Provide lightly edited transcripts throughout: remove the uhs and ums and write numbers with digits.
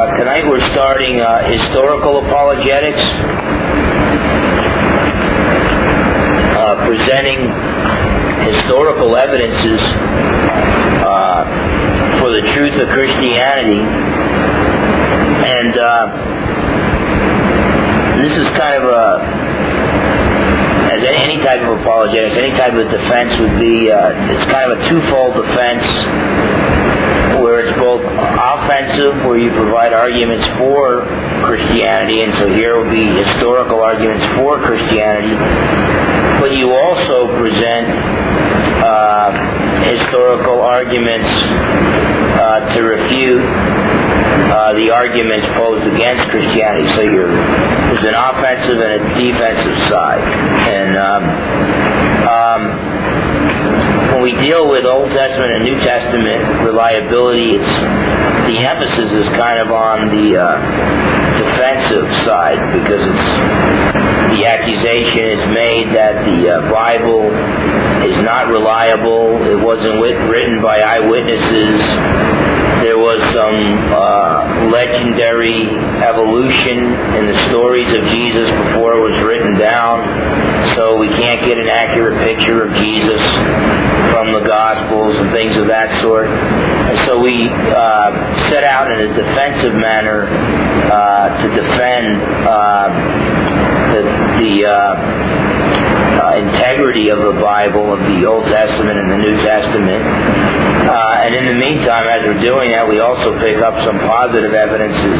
Tonight we're starting historical apologetics, presenting historical evidences for the truth of Christianity. And this is kind of as any type of apologetics, any type of defense would be, it's kind of a twofold defense, where it's both offensive, where you provide arguments for Christianity, and so here will be historical arguments for Christianity, but you also present historical arguments to refute the arguments posed against Christianity. So there's an offensive and a defensive side. And when we deal with Old Testament and New Testament reliability, the emphasis is kind of on the defensive side, because the accusation is made that the Bible is not reliable. It wasn't written by eyewitnesses. There was some legendary evolution in the stories of Jesus before it was written down, so we can't get an accurate picture of Jesus from the Gospels and things of that sort. And so we set out in a defensive manner to defend the integrity of the Bible, of the Old Testament and the New Testament. And in the meantime, as we're doing that, we also pick up some positive evidences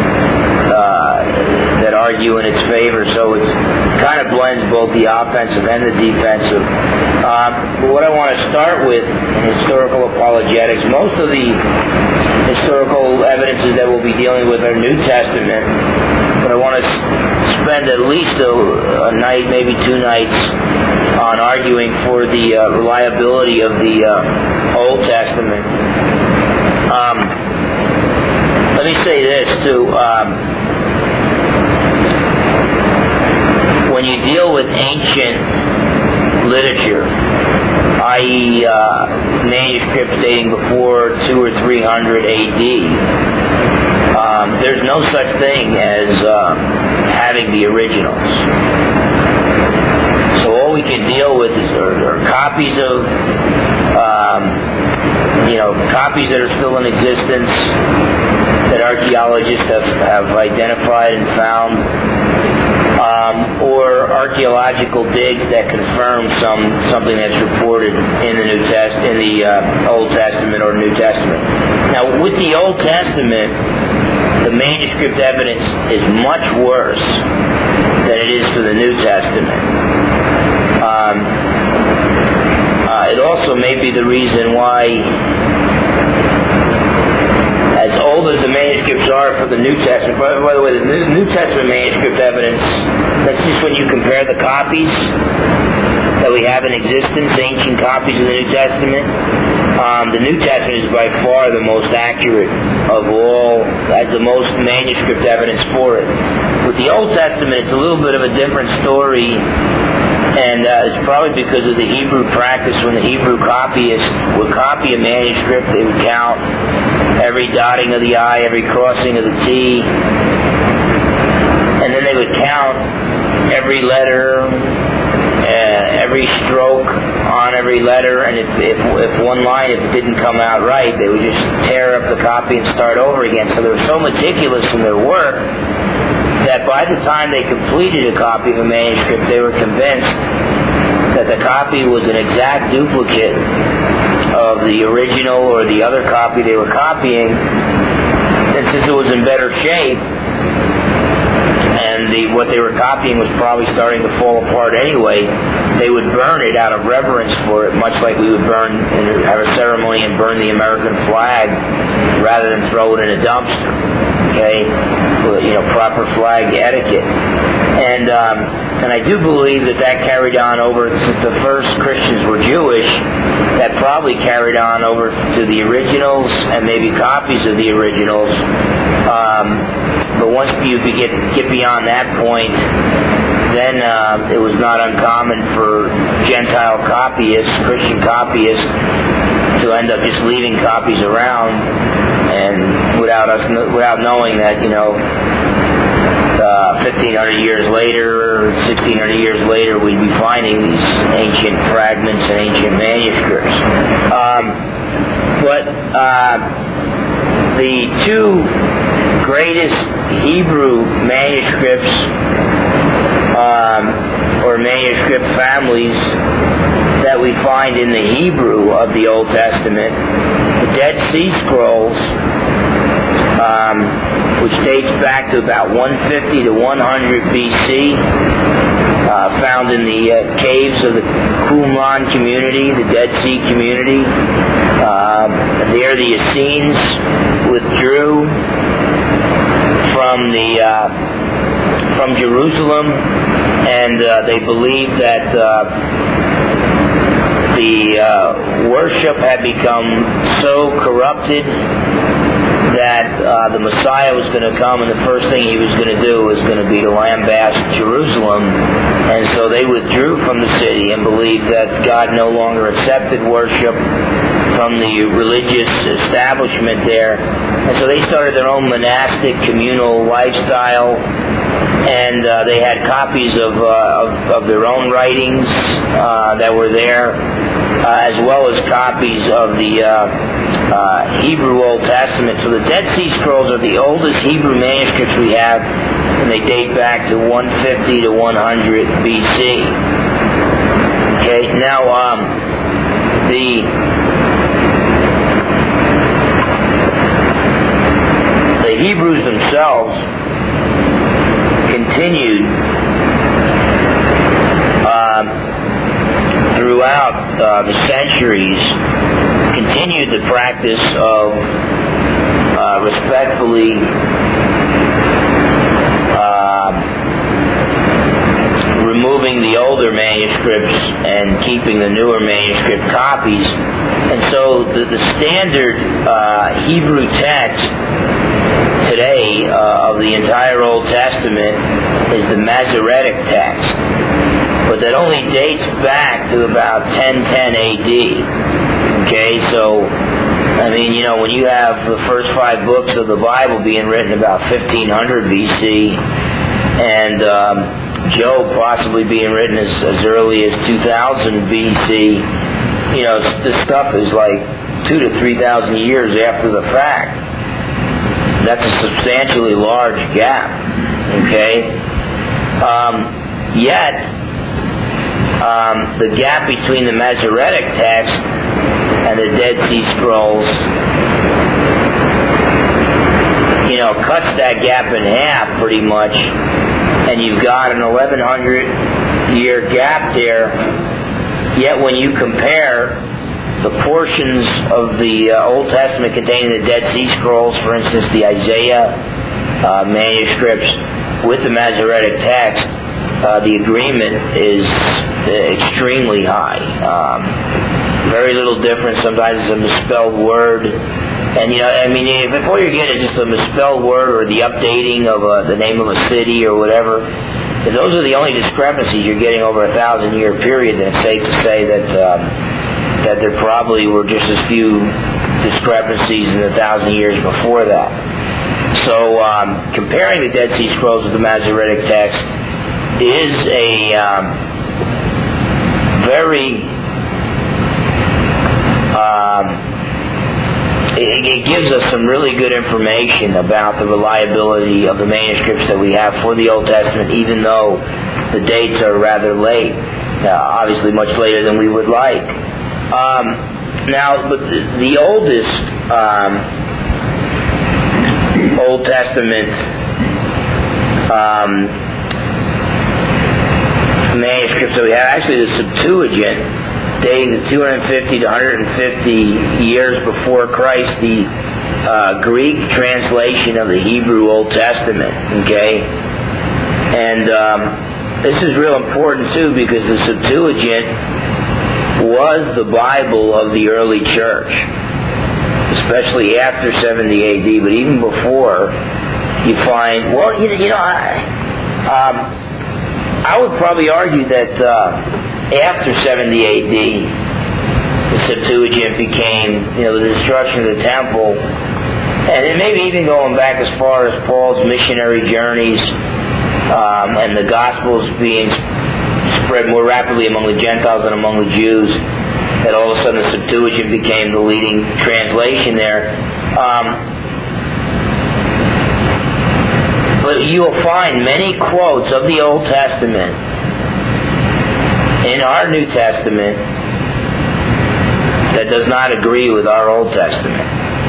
that argue in its favor. So it kind of blends both the offensive and the defensive. But what I want to start with in historical apologetics, most of the historical evidences that we'll be dealing with are New Testament. But I want to spend at least a night, maybe 2 nights, on arguing for the reliability of the Old Testament. Let me say this too. When you deal with ancient literature, i.e. manuscripts dating before 200 or 300 A.D., there's no such thing as having the originals. So all we can deal with are copies of, copies that are still in existence, that archaeologists have identified and found, or archaeological digs that confirm something that's reported in the Old Testament or New Testament. Now, with the Old Testament, the manuscript evidence is much worse than it is for the New Testament. It also may be the reason why, as old as the manuscripts are for the New Testament, by the way, the New Testament manuscript evidence, that's just when you compare the copies that we have in existence, ancient copies of the New Testament. The New Testament is by far the most accurate of all, has the most manuscript evidence for it. With the Old Testament, it's a little bit of a different story, and it's probably because of the Hebrew practice. When the Hebrew copyists would copy a manuscript, they would count every dotting of the I, every crossing of the T, and then they would count every letter, every stroke on every letter, and if one line, if it didn't come out right, they would just tear up the copy and start over again. So they were so meticulous in their work that by the time they completed a copy of a manuscript, they were convinced that the copy was an exact duplicate of the original or the other copy they were copying. And since it was in better shape, and what they were copying was probably starting to fall apart anyway, they would burn it out of reverence for it, much like we would have a ceremony and burn the American flag rather than throw it in a dumpster. Okay, proper flag etiquette. And I do believe that carried on over, since the first Christians were Jewish, that probably carried on over to the originals and maybe copies of the originals. But once you get beyond that point, then it was not uncommon for Gentile copyists, Christian copyists, to end up just leaving copies around and without knowing that, 1,500 years later, 1,600 years later, we'd be finding these ancient fragments and ancient manuscripts. But the two greatest Hebrew manuscripts or manuscript families that we find in the Hebrew of the Old Testament, the Dead Sea Scrolls, which dates back to about 150 to 100 BC, found in the caves of the Qumran community, the Dead Sea community. There the Essenes withdrew from Jerusalem, and they believed that the worship had become so corrupted that the Messiah was going to come, and the first thing he was going to do was going to be to lambast Jerusalem. And so they withdrew from the city and believed that God no longer accepted worship from the religious establishment there. And so they started their own monastic communal lifestyle, and they had copies of their own writings that were there, as well as copies of the Hebrew Old Testament. So the Dead Sea Scrolls are the oldest Hebrew manuscripts we have, and they date back to 150 to 100 BC. Okay, now the Hebrews themselves continued throughout the centuries, continued the practice of respectfully removing the older manuscripts and keeping the newer manuscript copies. And so the standard Hebrew text today of the entire Old Testament is the Masoretic text, but that only dates back to about 1010 AD. Okay, so I mean, when you have the first 5 books of the Bible being written about 1500 BC, and Job possibly being written as early as 2000 BC, this stuff is like 2,000 to 3,000 years after the fact. That's a substantially large gap. Okay, yet the gap between the Masoretic text and the Dead Sea Scrolls, cuts that gap in half pretty much, and you've got an 1,100-year gap there. Yet when you compare the portions of the Old Testament contained in the Dead Sea Scrolls, for instance, the Isaiah manuscripts, with the Masoretic text, the agreement is extremely high. Very little difference. Sometimes it's a misspelled word. And, if all you're getting is just a misspelled word or the updating of the name of a city or whatever, if those are the only discrepancies you're getting over a 1,000-year period, then it's safe to say that there probably were just as few discrepancies in the 1,000 years before that. So comparing the Dead Sea Scrolls with the Masoretic text is a very it gives us some really good information about the reliability of the manuscripts that we have for the Old Testament, even though the dates are rather late, obviously much later than we would like. Now, but the oldest Old Testament manuscripts that we have, actually the Septuagint, dating to 250 to 150 years before Christ, the Greek translation of the Hebrew Old Testament. Okay, and this is real important too, because the Septuagint was the Bible of the early church, especially after 70 AD, but even before, you find, I would probably argue that after 70 AD, the Septuagint became, the destruction of the temple And maybe even going back as far as Paul's missionary journeys and the Gospels being spread more rapidly among the Gentiles than among the Jews, that all of a sudden the Septuagint became the leading translation there. But you'll find many quotes of the Old Testament in our New Testament that does not agree with our Old Testament.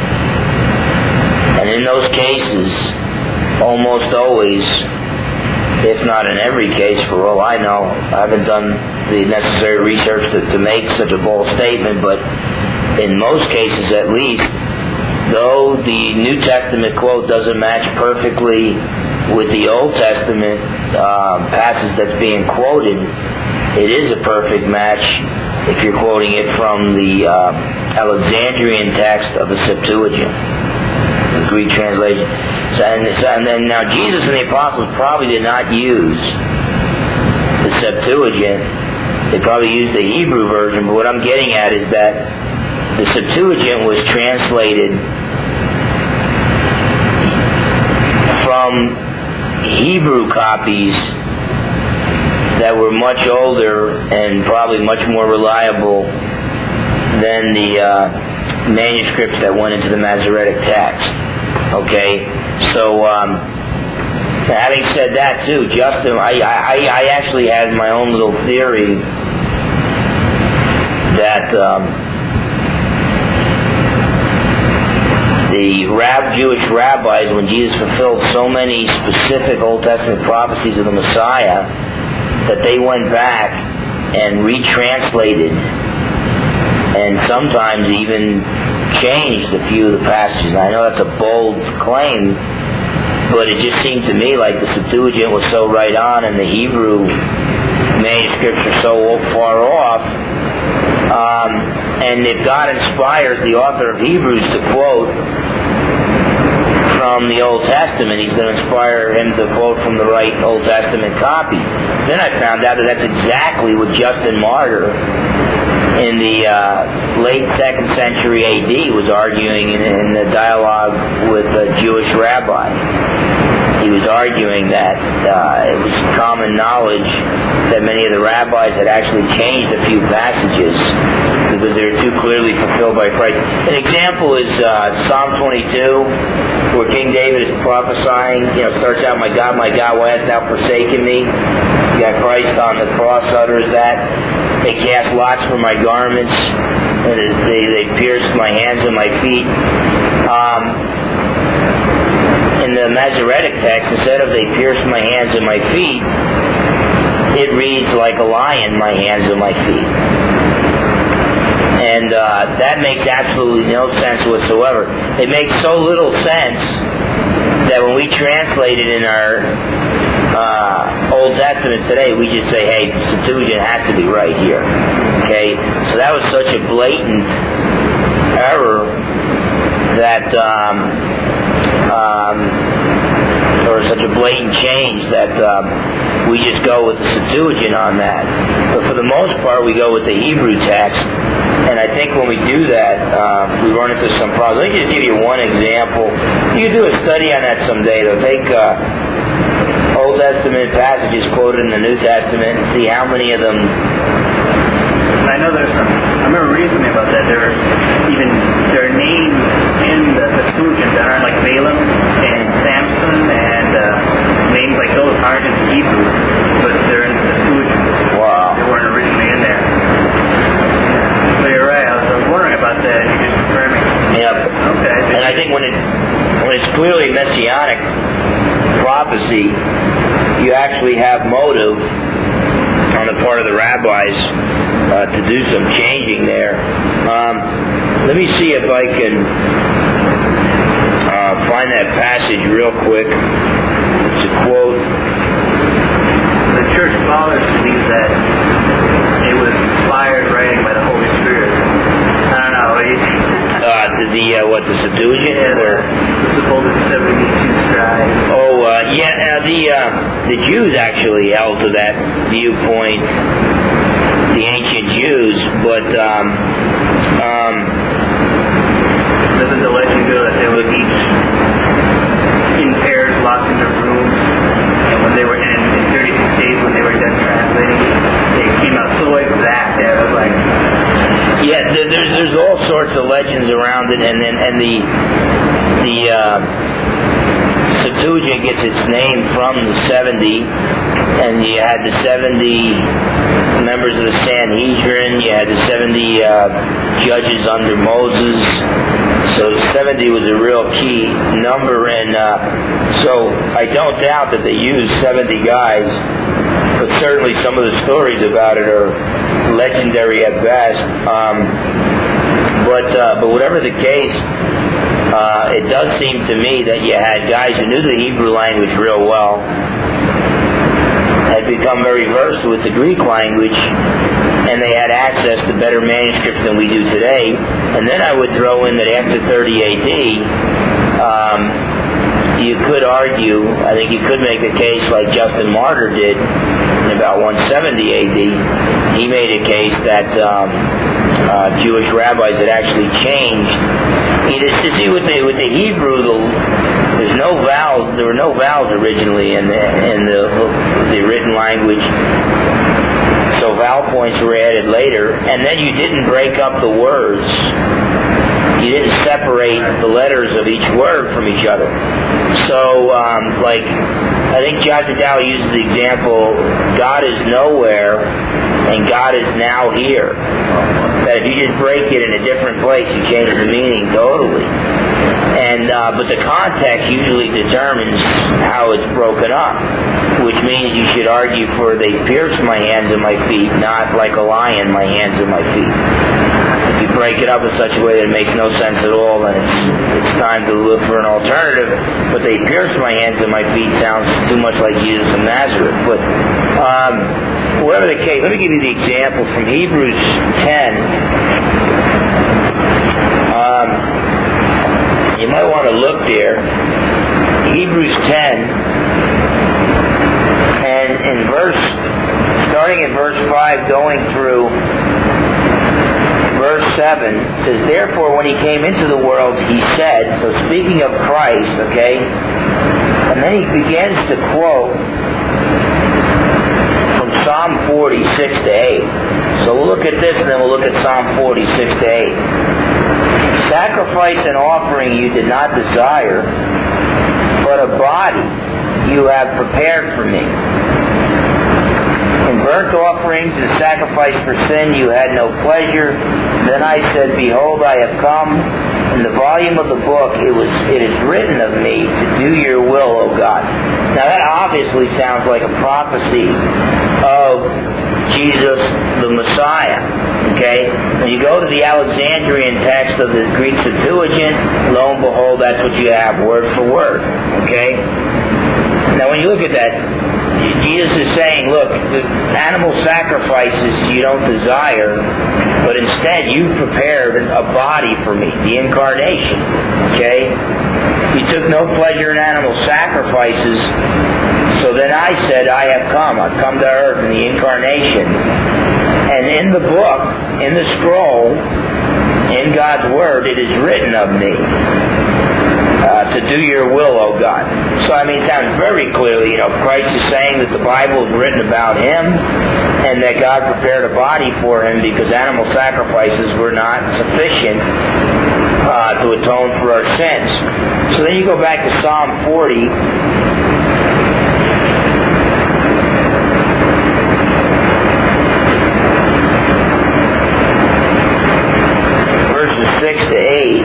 And in those cases, almost always, if not in every case, for all I know, I haven't done the necessary research to make such a bold statement, but in most cases at least, though the New Testament quote doesn't match perfectly with the Old Testament passage that's being quoted, it is a perfect match if you're quoting it from the Alexandrian text of the Septuagint, the Greek translation. And then now Jesus and the apostles probably did not use the Septuagint. They probably used the Hebrew version, but what I'm getting at is that the Septuagint was translated from Hebrew copies that were much older and probably much more reliable than the manuscripts that went into the Masoretic text. Okay, so having said that too, Justin, I actually had my own little theory that the Jewish rabbis, when Jesus fulfilled so many specific Old Testament prophecies of the Messiah, that they went back and retranslated and sometimes even changed a few of the passages. I know that's a bold claim, but it just seemed to me like the Septuagint was so right on and the Hebrew manuscripts are so far off. And if God inspires the author of Hebrews to quote from the Old Testament, He's going to inspire him to quote from the right Old Testament copy. Then I found out that that's exactly what Justin Martyr in the late 2nd century A.D. was arguing in the dialogue with a Jewish rabbi. He was arguing that it was common knowledge that many of the rabbis had actually changed a few passages because they were too clearly fulfilled by Christ. An example is Psalm 22, where King David is prophesying. Starts out, my God, why hast thou forsaken me? You got Christ on the cross utters that. They cast lots for my garments, and they pierced my hands and my feet. In the Masoretic text, instead of they pierced my hands and my feet, it reads like a lion, my hands and my feet. And that makes absolutely no sense whatsoever. It makes so little sense that when we translate it in our Old Testament today, we just say, hey, the Septuagint has to be right here. Okay? So that was such a blatant error that or such a blatant change that we just go with the Septuagint on that. But for the most part, we go with the Hebrew text. And I think when we do that, we run into some problems. Let me just give you one example. You can do a study on that someday. They'll take Old Testament passages quoted in the New Testament and see how many of them... I know there's some... I remember reading something about that. There are names in the Septuagint that aren't like Balaam and Samson and names like those aren't in Hebrew, but they're in the Septuagint. Wow. They weren't originally in there. So you're right. I was wondering about that. You just confirmed me. Yep. Okay. And I think when it's clearly messianic prophecy, you actually have motive on the part of the rabbis to do some changing there. Let me see if I can find that passage real quick. It's a quote. The church fathers believe that it was inspired writing by the Holy Spirit. I don't know. The Septuagint? Yeah, the supposed 72 scribes. Oh, the Jews actually held to that viewpoint, the ancient Jews, but doesn't the legend reveal that they were each in pairs, locked in their rooms, and when they were in 36 days, when they were done translating, it came out so exact that I was like, yeah, there's all sorts of legends around it, and the Septuagint gets its name from the 70, and you had the 70 members of the Sanhedrin, you had the 70 judges under Moses, so 70 was a real key number, and so I don't doubt that they used 70 guys, but certainly some of the stories about it are legendary at best. But whatever the case, it does seem to me that you had guys who knew the Hebrew language real well, had become very versed with the Greek language, and they had access to better manuscripts than we do today. And then I would throw in that after 30 A.D., you could argue, I think you could make a case like Justin Martyr did in about 170 A.D. He made a case that Jewish rabbis had actually changed. You see, with the Hebrew, there were no vowels originally in the written language. So vowel points were added later, and then you didn't break up the words. You didn't separate the letters of each word from each other. So, I think John Dow uses the example, God is nowhere and God is now here. That if you just break it in a different place, you change the meaning totally. And but the context usually determines how it's broken up, which means you should argue for they pierced my hands and my feet, not like a lion, my hands and my feet. If you break it up in such a way that it makes no sense at all, then it's time to look for an alternative. But they pierced my hands and my feet sounds too much like Jesus of Nazareth. But whatever the case, let me give you the example from Hebrews 10. You might want to look there. Hebrews 10, and starting in verse 5, going through verse 7, it says, therefore when he came into the world, he said, so speaking of Christ, okay, and then he begins to quote from Psalm 46 to 8. So we'll look at this and then we'll look at Psalm 46 to 8. Sacrifice and offering you did not desire, but a body you have prepared for me. In burnt offerings and sacrifice for sin you had no pleasure. Then I said, behold, I have come. In the volume of the book it is written of me to do your will, O God. Now that obviously sounds like a prophecy of Jesus the Messiah. Okay? When you go to the Alexandrian text of the Greek Septuagint, lo and behold, that's what you have, word for word. Okay? Now when you look at that, Jesus is saying, look, the animal sacrifices you don't desire, but instead you've prepared a body for me, the incarnation. Okay? You took no pleasure in animal sacrifices, so then I said, I have come. I've come to earth in the incarnation. And in the book, in the scroll, in God's Word, it is written of me to do your will, O God. So, it sounds very clearly, Christ is saying that the Bible is written about Him and that God prepared a body for Him because animal sacrifices were not sufficient to atone for our sins. So then you go back to Psalm 40. Verses 6 to 8.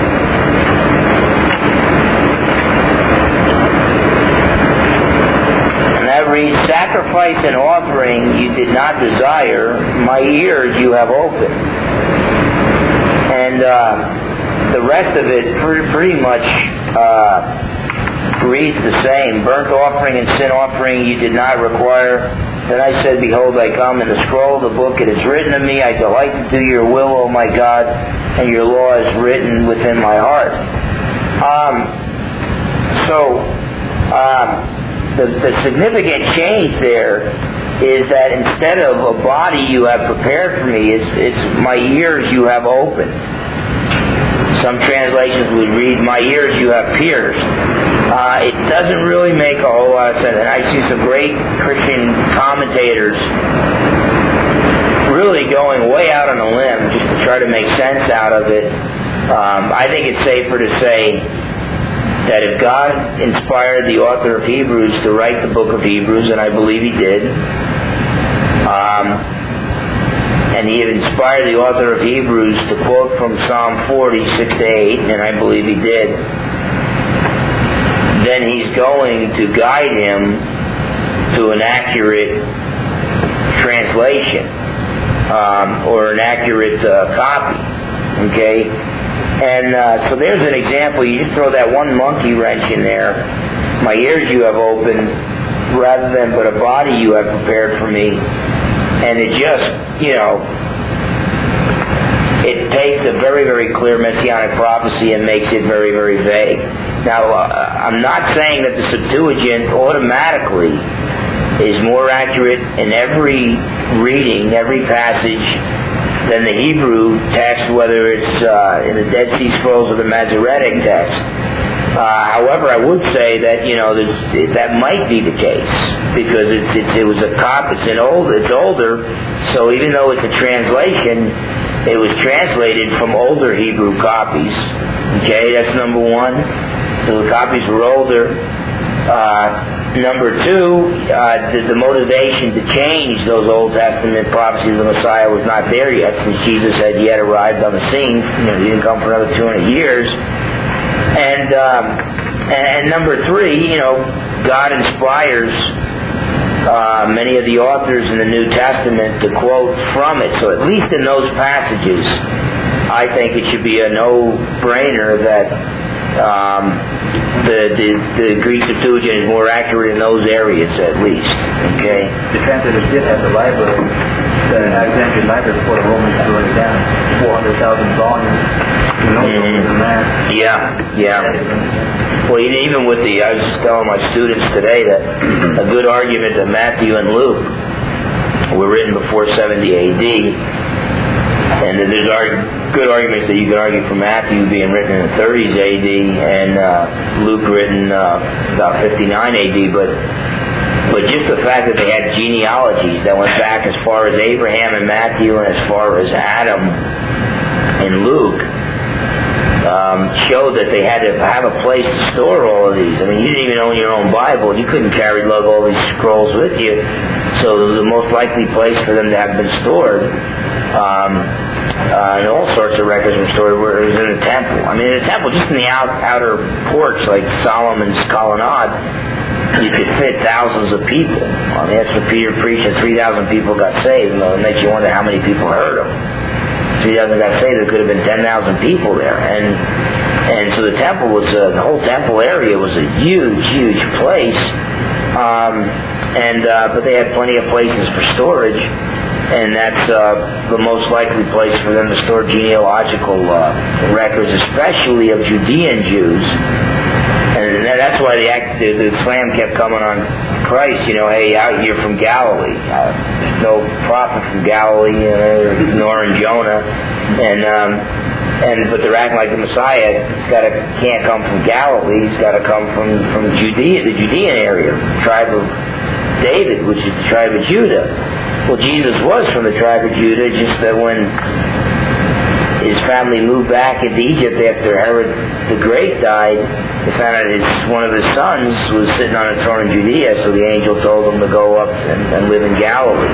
Sacrifice and offering you did not desire, my ears you have opened. And the rest of it pretty much reads the same. Burnt offering and sin offering you did not require. Then I said, behold, I come. In the scroll of the book it is written of me, I delight to do your will, O my God, and your law is written within my heart. The significant change there is that instead of a body you have prepared for me, it's my ears you have opened. So Some translations would read, my ears you have pierced. It doesn't really make a whole lot of sense. And I see some great Christian commentators really going way out on a limb just to try to make sense out of it. I think it's safer to say that if God inspired the author of Hebrews to write the book of Hebrews, and I believe He did, and He had inspired the author of Hebrews to quote from Psalm 40, 6-8, and I believe He did, then He's going to guide him to an accurate translation, or an accurate copy. Okay? And so there's an example. You just throw that one monkey wrench in there. My ears you have opened, rather than but a body you have prepared for me. And it just, it takes a very, very clear messianic prophecy and makes it very, very vague. Now, I'm not saying that the Septuagint automatically is more accurate in every reading, every passage, than the Hebrew text, whether it's in the Dead Sea Scrolls or the Masoretic text. However, I would say that that might be the case because it was a copy. It's older, so even though it's a translation, it was translated from older Hebrew copies. Okay, that's number one. So the copies were older. Number two, the motivation to change those Old Testament prophecies of the Messiah was not there yet, since Jesus had yet arrived on the scene. He didn't come for another 200 years. And number three, God inspires many of the authors in the New Testament to quote from it. So at least in those passages, I think it should be a no-brainer that the Greek Septuagint is more accurate in those areas, at least. Okay. The translators did have the library, the Alexandrian library before the Romans threw it down. 400,000 volumes. Yeah. Well, even with I was just telling my students today that a good argument that Matthew and Luke were written before 70 A.D. And there's good arguments that you could argue for Matthew being written in the 30s A.D. and Luke written about 59 A.D. But just the fact that they had genealogies that went back as far as Abraham in Matthew and as far as Adam in Luke showed that they had to have a place to store all of these. I mean, you didn't even own your own Bible. You couldn't lug all these scrolls with you. So the most likely place for them to have been stored, and all sorts of records were stored, was in the temple. I mean, in the temple, just in the outer porch, like Solomon's colonnade, you could fit thousands of people. I mean, that's what Peter preached, and 3,000 people got saved. It makes you wonder how many people heard him. 3,000 got saved, there could have been 10,000 people there. And so the temple was, the whole temple area was a huge, huge place. But they had plenty of places for storage, and that's the most likely place for them to store genealogical records, especially of Judean Jews. And that's why the slam kept coming on Christ. Hey, you're from Galilee. There's no prophet from Galilee, nor in Jonah. But they're acting like the Messiah. Can't come from Galilee. He's got to come from Judea, the Judean area, tribe of David, which is the tribe of Judah. Well, Jesus was from the tribe of Judah, just that when his family moved back into Egypt after Herod the Great died, they found out one of his sons was sitting on a throne in Judea, so the angel told him to go up and live in Galilee.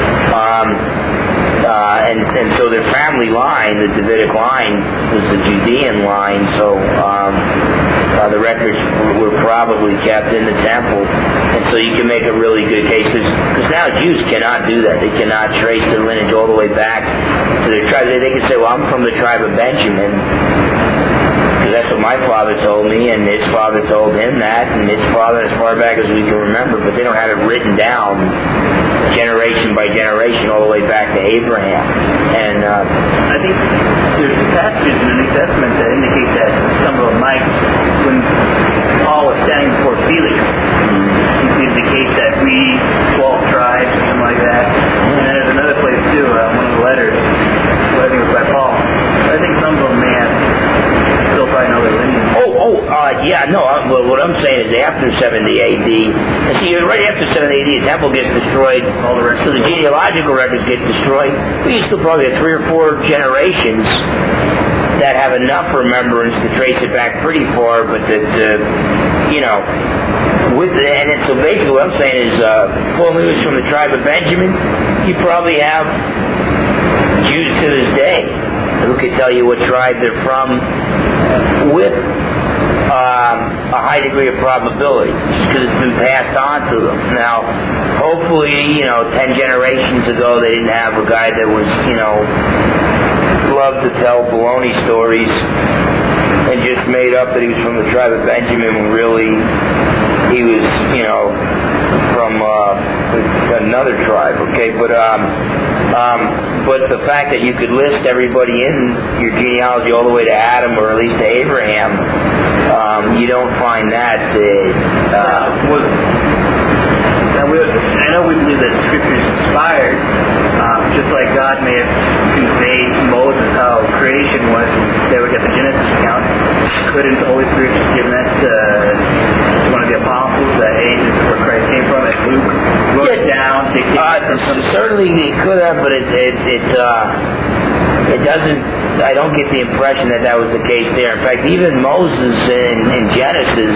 And so their family line, the Davidic line, was the Judean line, so the records were probably kept in the temple. And so you can make a really good case, because now Jews cannot do that. They cannot trace their lineage all the way back to their tribe. They can say, well, I'm from the tribe of Benjamin, because that's what my father told me, and his father told him that, and his father as far back as we can remember, but they don't have it written down generation by generation all the way back to Abraham. And I think there's passages in the New Testament that indicate that some of them might, when Paul was standing before Felix, indicate that we 12 tribes or something like that. And then there's another place too, one of the letters, I think it was by Paul. I think some of them may have after 70 AD. And see, right after 70 AD, the temple gets destroyed, so the genealogical records get destroyed. But you still probably have 3 or 4 generations that have enough remembrance to trace it back pretty far, but that, so basically what I'm saying is, Paul Lewis from the tribe of Benjamin, you probably have Jews to this day who could tell you what tribe they're from with a high degree of probability, just because it's been passed on to them. Now, hopefully, 10 generations ago they didn't have a guy that was, loved to tell baloney stories and just made up that he was from the tribe of Benjamin when really he was, from another tribe, okay? But the fact that you could list everybody in your genealogy all the way to Adam, or at least to Abraham, you don't find that. I know we believe that Scripture is inspired, just like God may have conveyed to Moses how creation was, they would get the Genesis account. Couldn't the Holy Spirit just give that to one of the apostles that, hey, this is where Christ came from, and Luke wrote it down? Certainly he could have, but it doesn't. I don't get the impression that was the case there. In fact, even Moses in Genesis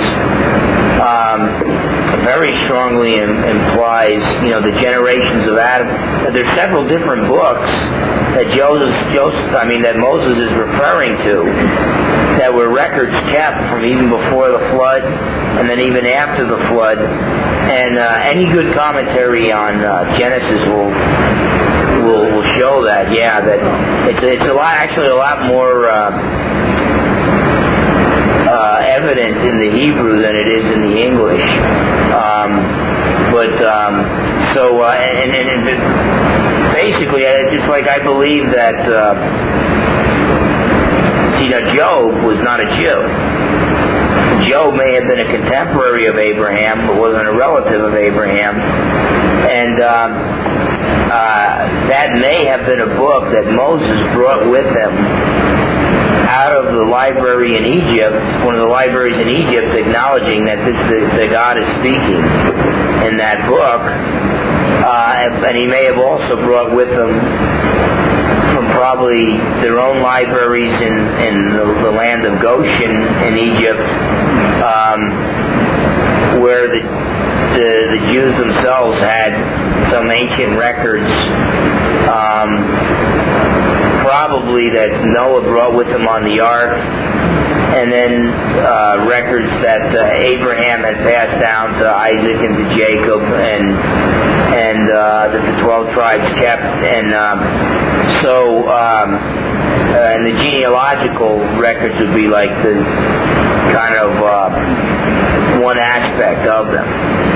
very strongly implies, the generations of Adam. There's several different books that that Moses is referring to, that were records kept from even before the flood, and then even after the flood. And any good commentary on Genesis will show that, that it's a lot more evident in the Hebrew than it is in the English. Basically, it's just like I believe that. Job was not a Jew. Job may have been a contemporary of Abraham, but wasn't a relative of Abraham, and that may have been a book that Moses brought with him out of the library in Egypt, one of the libraries in Egypt, acknowledging that the God is speaking in that book. And he may have also brought with him from probably their own libraries in the land of Goshen in Egypt, where the Jews themselves had some ancient records, probably that Noah brought with him on the ark, and then records that Abraham had passed down to Isaac and to Jacob, and that the 12 tribes kept, and the genealogical records would be like the kind of one aspect of them.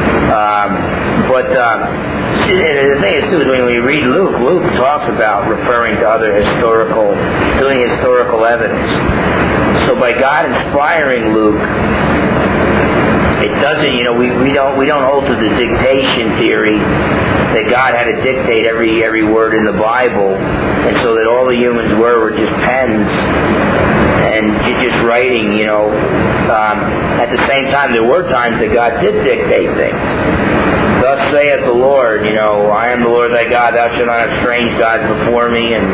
The thing is, too, is when we read Luke talks about referring to other doing historical evidence. So by God inspiring Luke, it doesn't, we don't hold to the dictation theory that God had to dictate every word in the Bible, and so that all the humans were just pens and just writing. At the same time, there were times that God did dictate things. Thus saith the Lord, I am the Lord thy God, thou shalt not have strange gods before me, and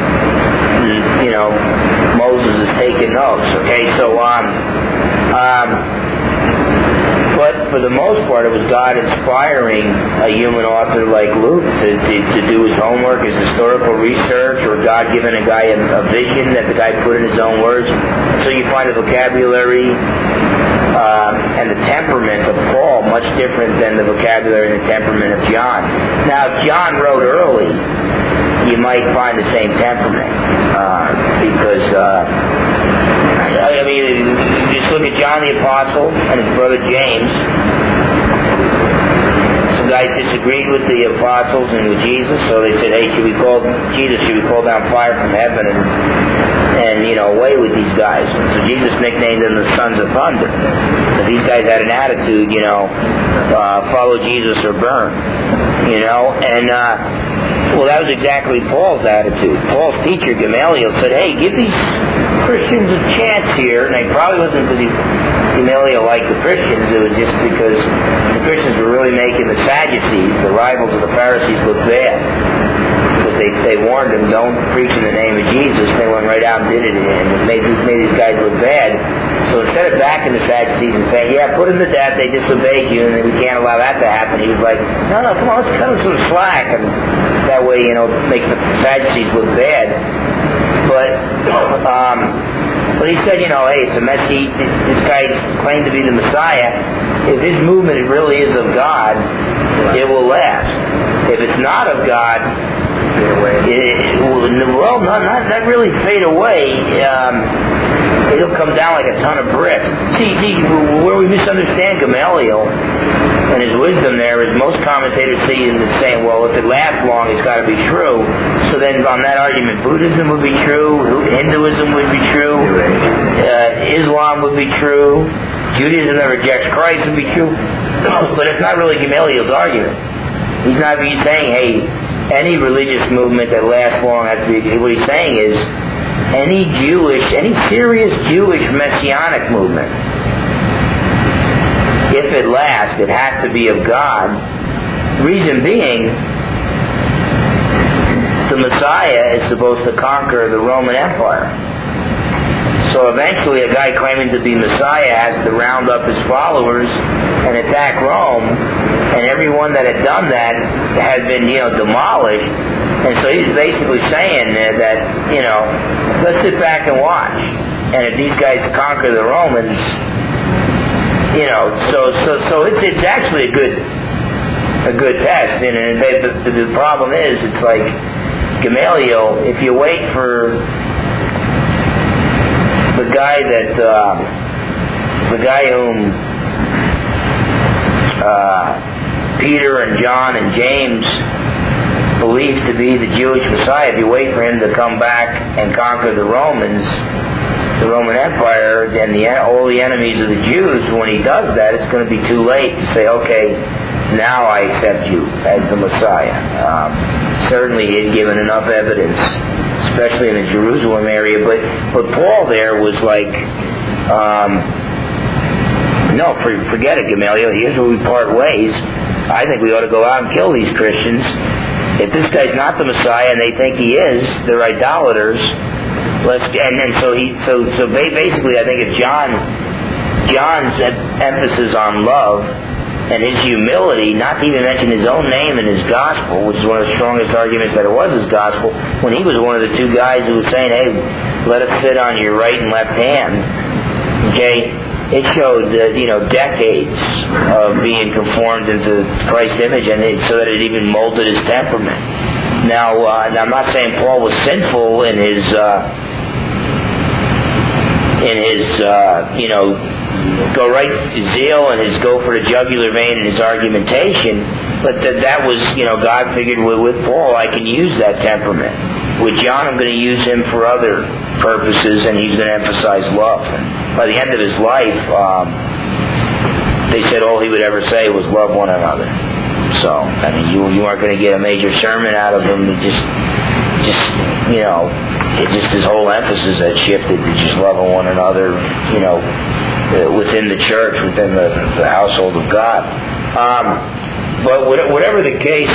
Moses is taking notes. Okay, so but for the most part, it was God inspiring a human author like Luke to do his homework, his historical research, or God giving a guy a vision that the guy put in his own words. So you find the vocabulary and the temperament of Paul much different than the vocabulary and the temperament of John. Now, if John wrote early, you might find the same temperament, because just look at John the Apostle and his brother James. Some guys disagreed with the apostles and with Jesus, so they said, hey, should we call down fire from heaven and away with these guys? So Jesus nicknamed them the sons of thunder, because these guys had an attitude, follow Jesus or burn, and that was exactly Paul's attitude. Paul's teacher, Gamaliel, said, hey, give these Christians a chance here, and it probably wasn't because he Gamaliel liked the Christians, it was just because the Christians were really making the Sadducees, the rivals of the Pharisees, look bad. Because they warned them, don't preach in the name of Jesus. They went right out and did it, and it made these guys look bad. So instead of backing the Sadducees and saying, yeah, put them to death, they disobeyed you, and we can't allow that to happen, he was like, no, come on, let's cut them some slack, and that way, makes the Sadducees look bad. But he said, hey, it's a messy, this guy claimed to be the Messiah. If his movement really is of God, it will last. If it's not of God, not really fade away. It'll come down like a ton of bricks. See, where we misunderstand Gamaliel and his wisdom there is most commentators see him saying, well, if it lasts long, it's got to be true. So then on that argument, Buddhism would be true, Hinduism would be true, Islam would be true, Judaism that rejects Christ would be true. But it's not really Gamaliel's argument. He's not saying, hey, any religious movement that lasts long has to be... What he's saying is, any serious Jewish messianic movement, if it lasts, it has to be of God. Reason being, the Messiah is supposed to conquer the Roman Empire. So eventually a guy claiming to be Messiah has to round up his followers and attack Rome, and everyone that had done that had been, demolished. And so he's basically saying that, let's sit back and watch. And if these guys conquer the Romans, so it's actually a good test. And the problem is, it's like Gamaliel, if you wait for the guy whom Peter and John and James believed to be the Jewish Messiah, if you wait for him to come back and conquer the Romans, the Roman Empire, and all the enemies of the Jews, when he does that, it's going to be too late to say, okay, now I accept you as the Messiah. Certainly he had given enough evidence, especially in the Jerusalem area, but Paul there was like, no, forget it, Gamaliel, here's where we part ways. I think we ought to go out and kill these Christians. If this guy's not the Messiah and they think he is, they're idolaters. So basically, I think if John's emphasis on love and his humility, not to even mention his own name in his gospel, which is one of the strongest arguments that it was his gospel, when he was one of the two guys who was saying, hey, let us sit on your right and left hand, okay, it showed decades of being conformed into Christ's image, and so that it even molded his temperament. Now, I'm not saying Paul was sinful in his go right zeal and his go for the jugular vein in his argumentation, but that was, God figured with Paul, I can use that temperament. With John, I'm going to use him for other purposes, and he's going to emphasize love. And by the end of his life, they said all he would ever say was love one another. So, you aren't going to get a major sermon out of him. His whole emphasis had shifted to just loving one another, within the church, within the household of God. But whatever the case,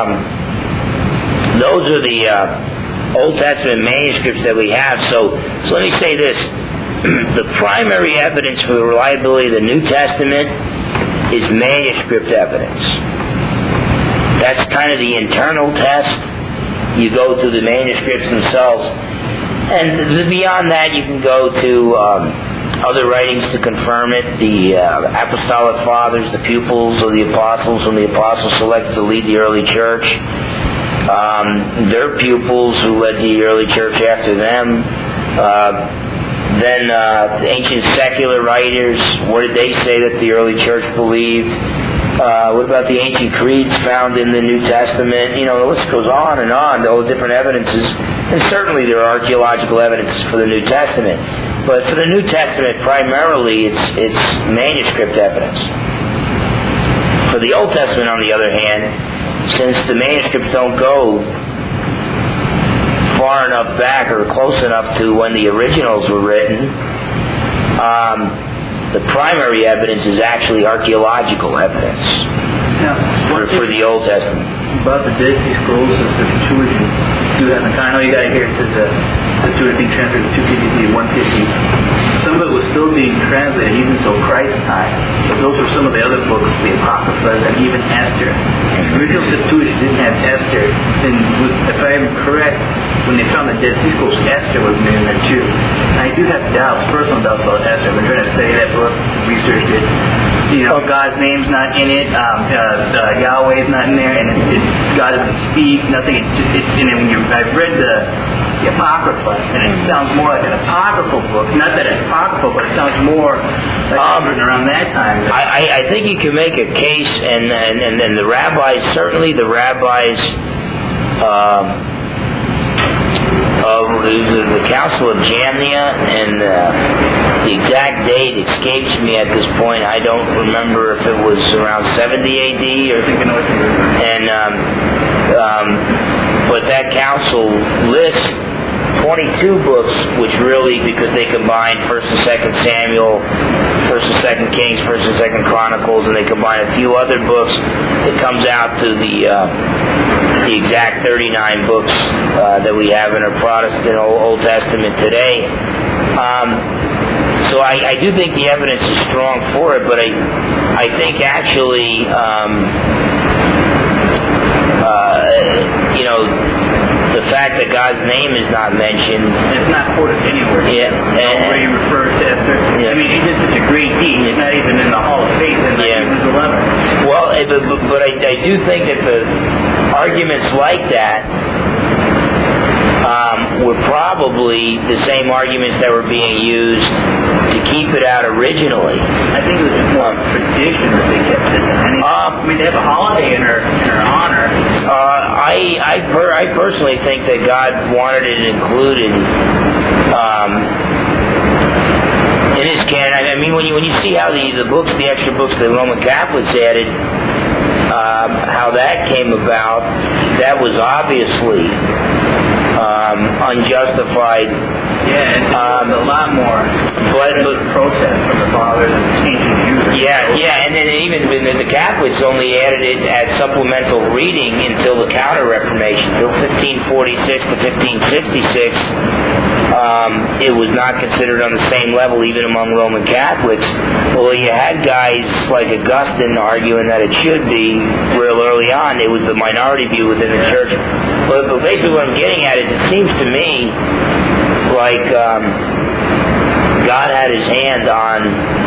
those are the Old Testament manuscripts that we have. So let me say this. The primary evidence for the reliability of the New Testament is manuscript evidence. That's kind of the internal test. You go through the manuscripts themselves. And beyond that, you can go to other writings to confirm it. The apostolic fathers, the pupils of the apostles, whom the apostles selected to lead the early church. Their pupils who led the early church after them. Then the ancient secular writers, what did they say that the early church believed? What about the ancient creeds found in the New Testament? The list goes on, all the different evidences. And certainly there are archaeological evidences for the New Testament. But for the New Testament, primarily, it's manuscript evidence. For the Old Testament, on the other hand, since the manuscripts don't go far enough back or close enough to when the originals were written, the primary evidence is actually archaeological evidence for the Old Testament. About the Dead Sea Scrolls, the Septuagint, I know you got to hear it says the Septuagint being translated to 250 150. Some of it was still being translated even until Christ's time. But those were some of the other books, the Apocrypha and even Esther. The original Septuagint didn't have Esther. And if I'm correct, when they found the Dead Sea Scrolls, Esther was in there too. And I do have doubts, personal doubts about Esther. I've been trying to study that book, research it. God's name's not in it. Yahweh's not in there, and God doesn't speak. Nothing. And then I've read the Apocrypha, and it sounds more like an apocryphal book. Not that it's apocryphal, but it sounds more like written around that time. I think you can make a case, and the rabbis, certainly the rabbis of the Council of Jamnia, and the exact date escapes me at this point. I don't remember if it was around 70 AD or but that council lists 22 books, which really, because they combine 1st and 2nd Samuel, 1st and 2nd Kings, 1st and 2nd Chronicles, and they combine a few other books, it comes out to the exact 39 books that we have in our Protestant Old Testament today. So I do think the evidence is strong for it, but I think actually, the fact that God's name is not mentioned, it's not quoted anywhere. Yeah, where he refers to Esther. Yeah. I mean, he did such a great deed. It's not even in the Hall of Faith in Hebrews 11. Well, but I do think that the arguments like that were probably the same arguments that were being used to keep it out originally. I think it was just more tradition that they kept it. I mean, they have a holiday in her honor. I personally think that God wanted it included in His canon. I mean, when you see how the extra books the Roman Catholics added, how that came about, that was obviously unjustified. Yeah, and a lot more. But protest from the fathers and ancient Jews. Yeah, and then even the Catholics only added it as supplemental reading until the Counter-Reformation, until 1546 to 1566. It was not considered on the same level even among Roman Catholics. Although you had guys like Augustine arguing that it should be real early on. It was the minority view within the church. But basically what I'm getting at is it seems to me like God had His hand on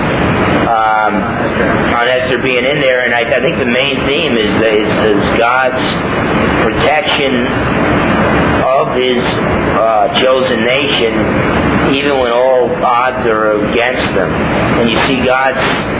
Esther being in there, and I think the main theme is God's protection of His chosen nation, even when all odds are against them. And you see God's,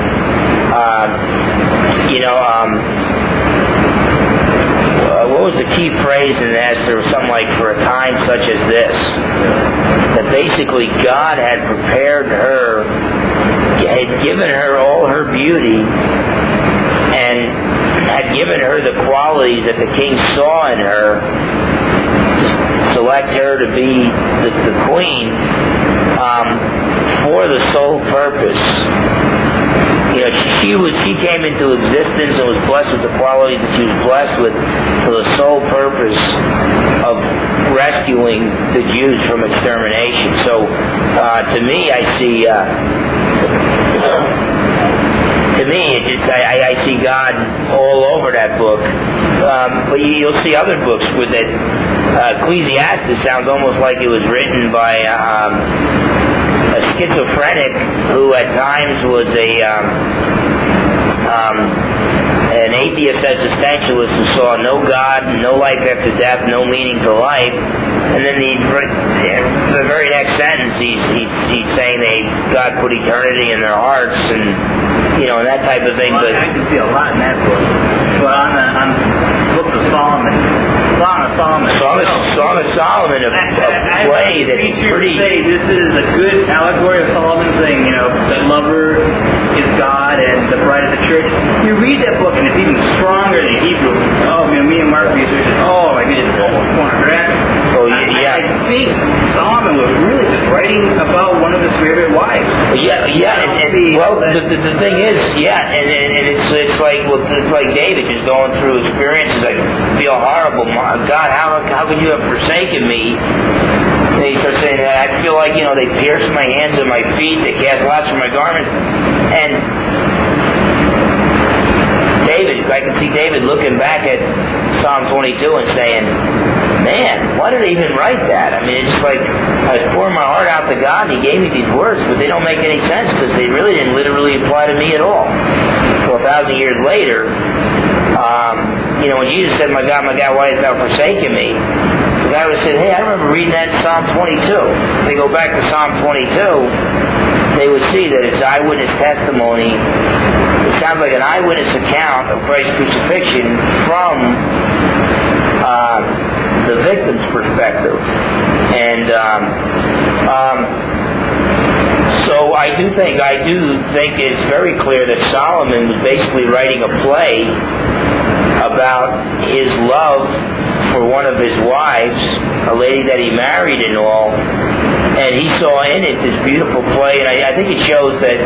what was the key phrase in Esther? Something like, for a time such as this. That basically God had prepared her, had given her all her beauty, and had given her the qualities that the king saw in her, to select her to be the queen, for the sole purpose. She came into existence and was blessed with the qualities that she was blessed with for the sole purpose of rescuing the Jews from extermination. So, to me, I see I see God all over that book. But you'll see other books with it. Ecclesiastes sounds almost like it was written by a schizophrenic who at times was an atheist existentialist who saw no God, no life after death, no meaning to life. And then the very next sentence, he's saying God put eternity in their hearts, and that type of thing. Well, but I can see a lot in that book. But on Book of Solomon, Song of Solomon, a play that's pretty. Say this is a good allegory of Solomon saying, the lover is God and the bride of the church. You read that book and it's even stronger than Hebrew. Me and Mark researched it. I mean, it's almost pornographic. Oh yeah. I think Solomon was really just writing about one of his favorite wives. Yeah, well, the thing is, and it's like David just going through experiences. I feel horrible. God, how could you have forsaken me? And he starts saying that I feel like, they pierced my hands and my feet, they cast lots for my garments. And I can see David looking back at Psalm 22 and saying, man, why did I even write that? I mean, it's just like I was pouring my heart out to God and He gave me these words, but they don't make any sense because they really didn't literally apply to me at all. So 1,000 years later, when Jesus said, my God, why hast thou forsaken me? The guy would have said, hey, I remember reading that in Psalm 22. If they go back to Psalm 22, they would see that it's eyewitness testimony. It sounds like an eyewitness account of Christ's crucifixion from the victim's perspective. And so I do think it's very clear that Solomon was basically writing a play about his love for one of his wives, a lady that he married and all, and he saw in it this beautiful play, and I think it shows that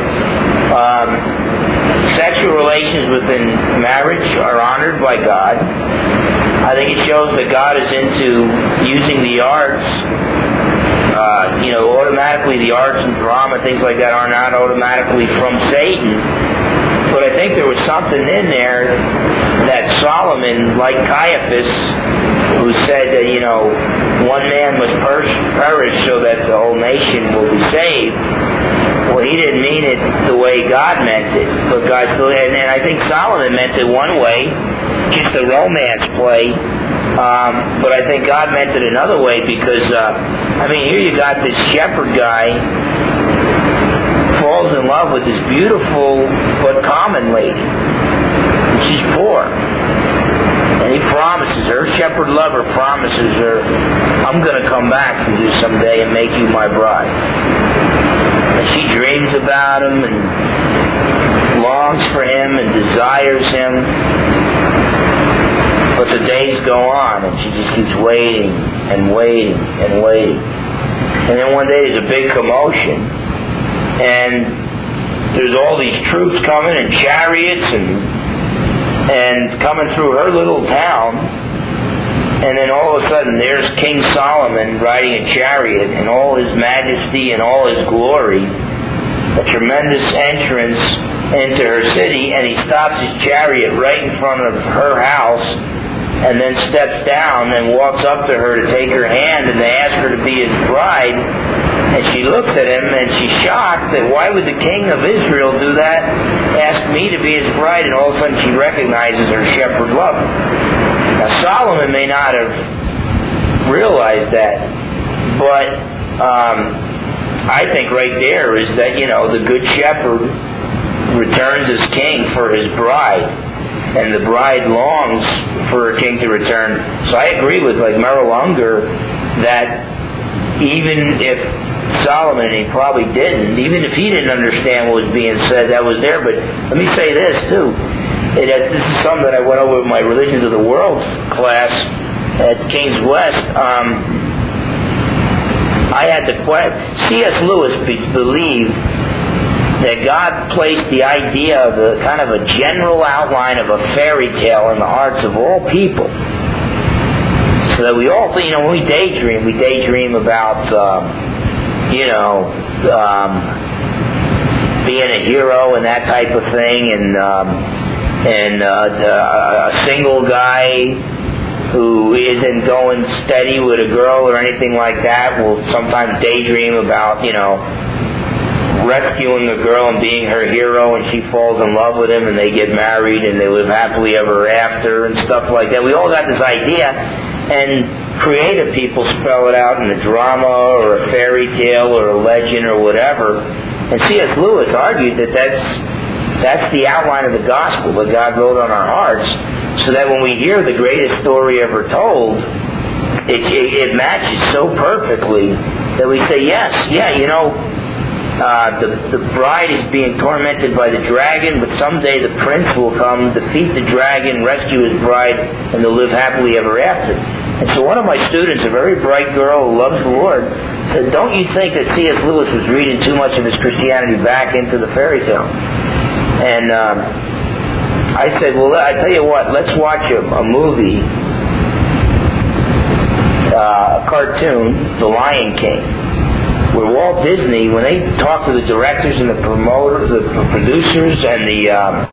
sexual relations within marriage are honored by God. I think it shows that God is into using the arts. Automatically the arts and drama, things like that, are not automatically from Satan. But I think there was something in there that Solomon, like Caiaphas, who said that, one man must perish so that the whole nation will be saved. Well, he didn't mean it the way God meant it. But God still, and I think Solomon meant it one way, just a romance play. But I think God meant it another way because, here you got this shepherd guy falls in love with this beautiful but common lady. And she's poor. And he promises her, shepherd lover promises her, I'm going to come back for you someday and make you my bride. And she dreams about him and longs for him and desires him. But the days go on and she just keeps waiting and waiting and waiting. And then one day there's a big commotion and there's all these troops coming and chariots and coming through her little town. And then all of a sudden there's King Solomon riding a chariot in all his majesty and all his glory. A tremendous entrance into her city, and he stops his chariot right in front of her house and then steps down and walks up to her to take her hand and they ask her to be his bride. And she looks at him and she's shocked that why would the king of Israel do that? Ask me to be his bride, and all of a sudden she recognizes her shepherd lover. Now Solomon may not have realized that, but I think right there is that, the good shepherd returns as king for his bride. And the bride longs for her king to return. So I agree with Merrill Unger that even if Solomon, and he probably didn't, even if he didn't understand what was being said, that was there. But let me say this too. This is something that I went over with my Religions of the World class at King's West. I had the question. C.S. Lewis believed that God placed the idea of a kind of a general outline of a fairy tale in the hearts of all people. So that we all, when we daydream about, being a hero and that type of thing, and a single guy who isn't going steady with a girl or anything like that will sometimes daydream about, rescuing the girl and being her hero, and she falls in love with him and they get married and they live happily ever after and stuff like that. We all got this idea, and creative people spell it out in a drama or a fairy tale or a legend or whatever. And C.S. Lewis argued that that's the outline of the gospel that God wrote on our hearts, so that when we hear the greatest story ever told, it matches so perfectly that we say, yes, the bride is being tormented by the dragon, but someday the prince will come, defeat the dragon, rescue his bride, and they'll live happily ever after. And so one of my students, a very bright girl who loves the Lord, said, don't you think that C.S. Lewis was reading too much of his Christianity back into the fairy tale? And I said, well, I tell you what, let's watch a movie, a cartoon, The Lion King, where Walt Disney, when they talk to the directors and the promoters, the producers and the